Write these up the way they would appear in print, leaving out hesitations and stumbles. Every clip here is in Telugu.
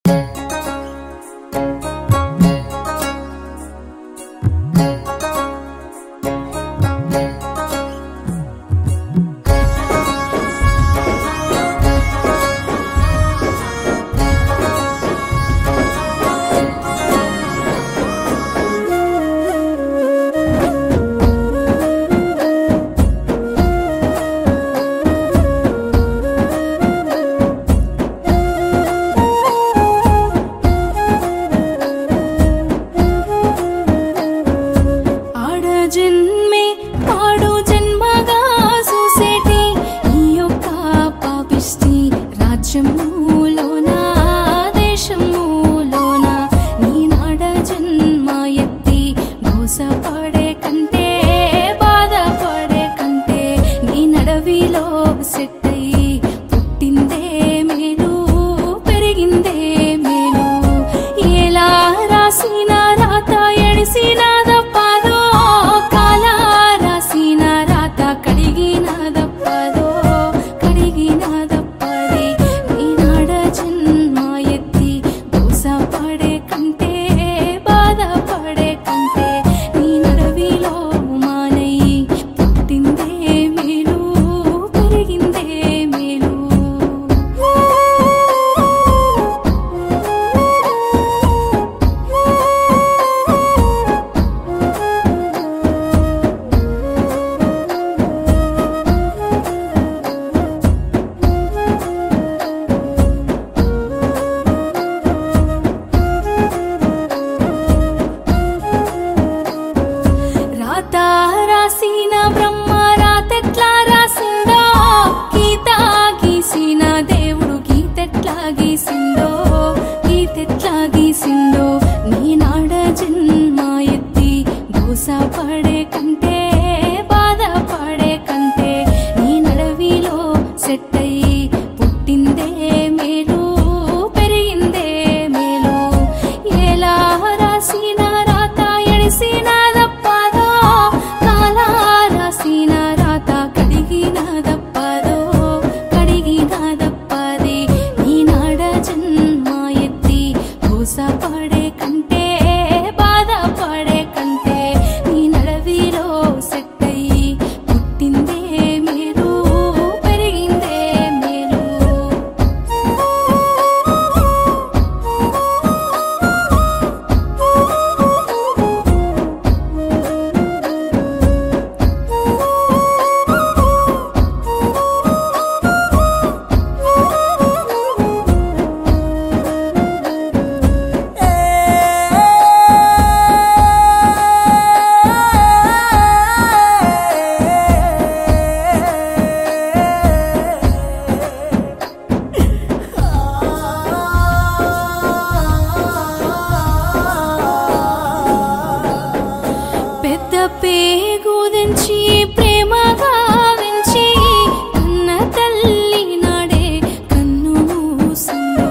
పేగుదించి ప్రేమగా వెంచి కన్న తల్లి నాడే కన్ను మూసిందో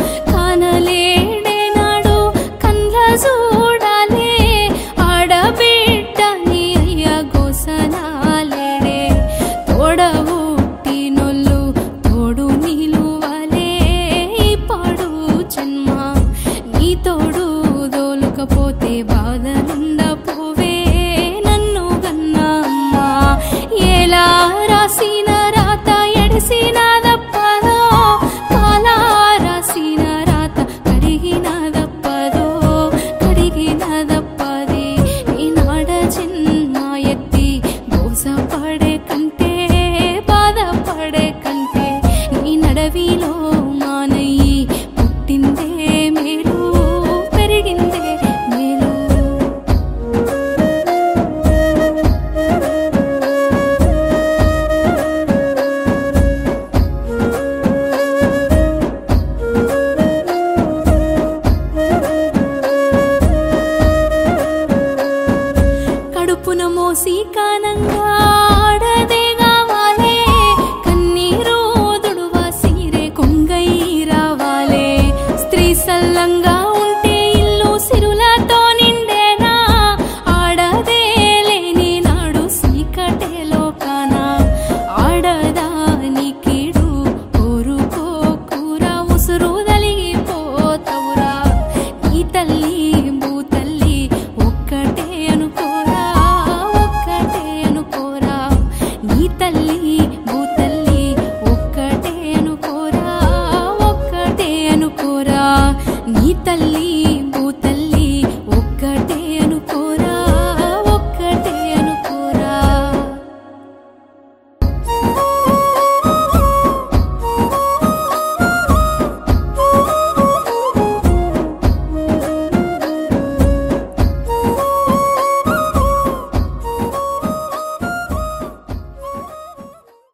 కానలేడే నాడు కండ్ల చూడాలే ఆడబిడ్డ నీ అయ్య గోసనాలేడే తోడబుట్టినోళ్ళు తోడు నిలువలే ఈ పాడు జన్మ నీ తోడు దోలుకపోతే బాధలుండపోవే నన్ను గన్నా అమ్మా ఎలా రాసిన రాత ఎడిసినదప్పదో కాలా రాసిన రాత కడిగినదప్పదో కడిగినదప్పది ఈనాడ జన్మ ఎత్తి మోసపడే కంటే బాధపడే కంటే నీ నడవిలో మానయ్యి పుట్టిందే మేలు పెరిగిందే మేలు. కడుపున మోసి కానంగా ఆడదే కావాలే కన్నీరు దుడువ సీరే కొంగై రావాలే స్త్రీ సల్లంగా